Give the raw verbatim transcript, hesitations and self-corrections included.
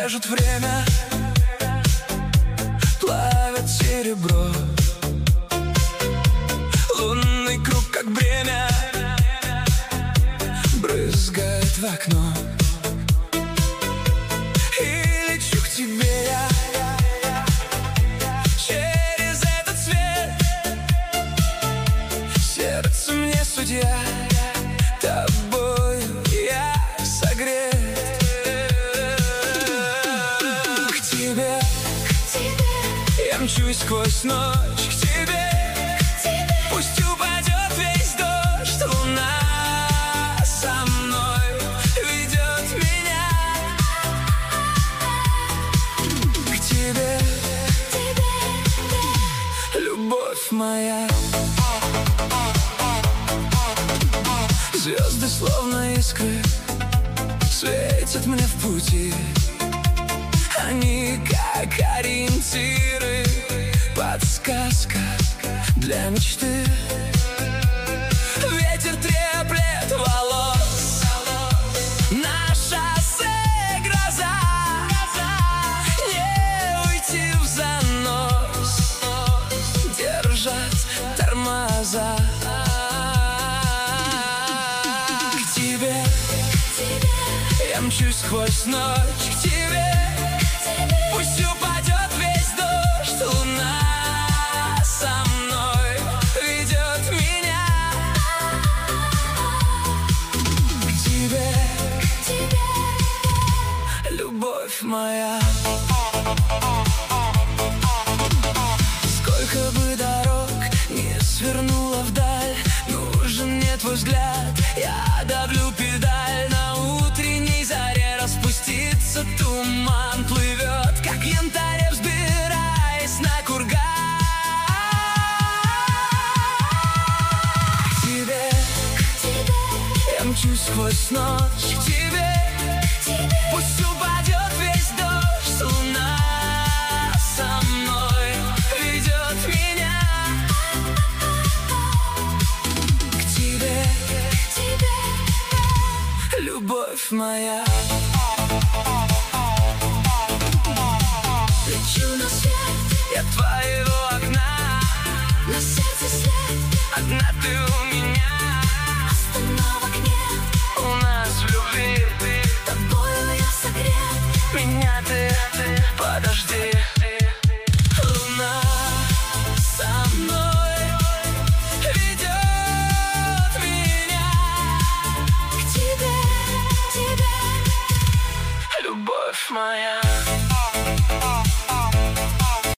режут время, плавят серебро. Лунный круг, как бремя, брызгает в окно. И лечу к тебе я через этот свет. Сердце мне судья, тобою я согрет. К тебе, к тебе я мчусь сквозь ночь. К тебе, к тебе пусть упадет весь дождь. Луна со мной ведет меня. К тебе, к тебе, любовь моя. Звезды словно искры светят мне в пути. Они как ориентиры, подсказка для мечты. Ветер треплет волос, на шоссе гроза. Не уйти в занос, держат тормоза. К тебе, к тебе, я мчусь сквозь ночь. К тебе, к тебе пусть упадет весь дождь. Луна со мной ведет меня. К тебе, к тебе, любовь моя. Сколько бы дорог не свернула вдаль, нужен мне твой взгляд. Я давлю педаль, на утренней заре распустится туман. Плывет, как янтарь, взбираясь на курган. К тебе, к тебе, я мчусь сквозь ночь. К тебе, к тебе, пусть упадет весь дождь. Луна со мной ведет меня. К тебе, к тебе, любовь моя. лечу на свет, Я твоего окна, на сердце след, одна ты у меня. остановок нет, У нас в любви тобою я согрет. меня ты, подожди. Луна со мной ведет меня. К тебе, к тебе, Любовь моя.